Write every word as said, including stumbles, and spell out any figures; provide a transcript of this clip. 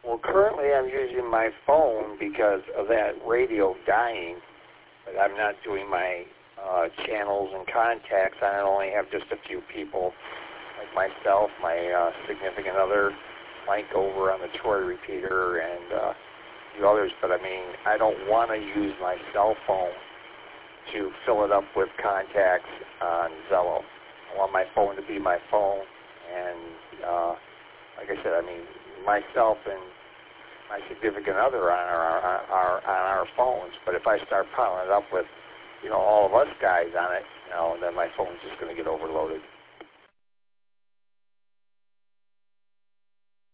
Well, currently I'm using my phone because of that radio dying, but I'm not doing my uh, channels and contacts. I only have just a few people, like myself, my uh, significant other, Mike over on the Troy repeater, and uh, a few others. But I mean, I don't want to use my cell phone to fill it up with contacts on Zello. I want my phone to be my phone, and uh, like I said, I mean, myself and my significant other on our, our, our on our phones. But if I start piling it up with, you know, all of us guys on it, you know, then my phone's just going to get overloaded.